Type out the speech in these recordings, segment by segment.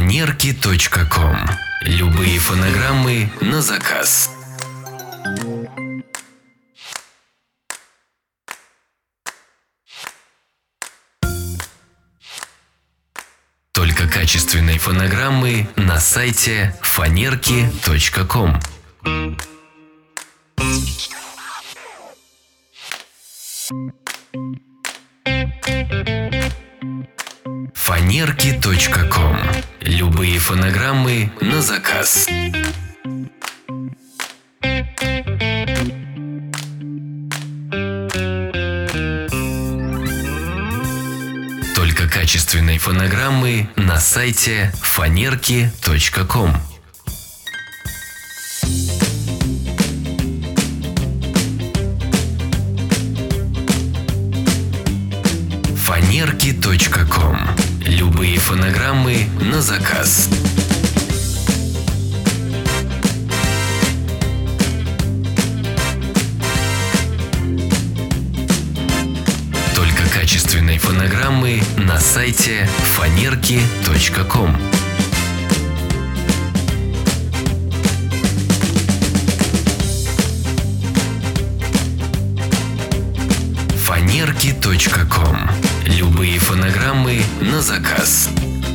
Фанерки.ком. Любые фонограммы на заказ. Только качественные фонограммы на сайте Фанерки.ком. Фанерки.ком. Любые фонограммы на заказ. Только качественные фонограммы на сайте Фанерки.ком. Фанерки.ком. Любые фонограммы на заказ. Только качественные фонограммы на сайте Фанерки.ком. Фанерки.ком. Любые фонограммы на заказ.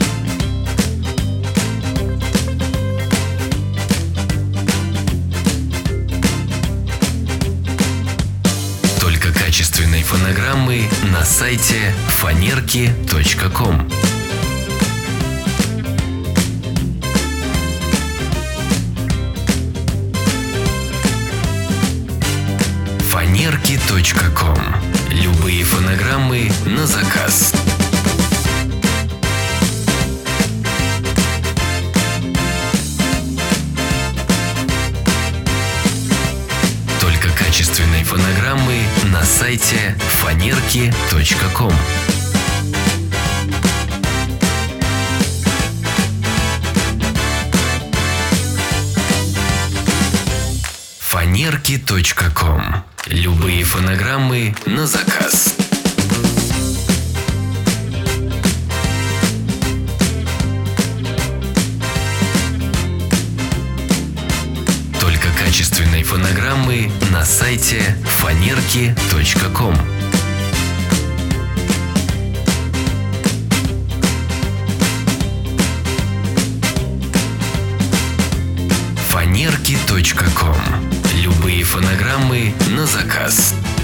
Только качественные фонограммы на сайте Фанерки.ком. Фанерки.ком. Любые фонограммы на заказ. Только качественные фонограммы на сайте Фанерки.ком. Фанерки.ком. Любые фонограммы на заказ. Только качественные фонограммы на сайте Фанерки.ком. Фанерки.ком. Любые фонограммы на заказ.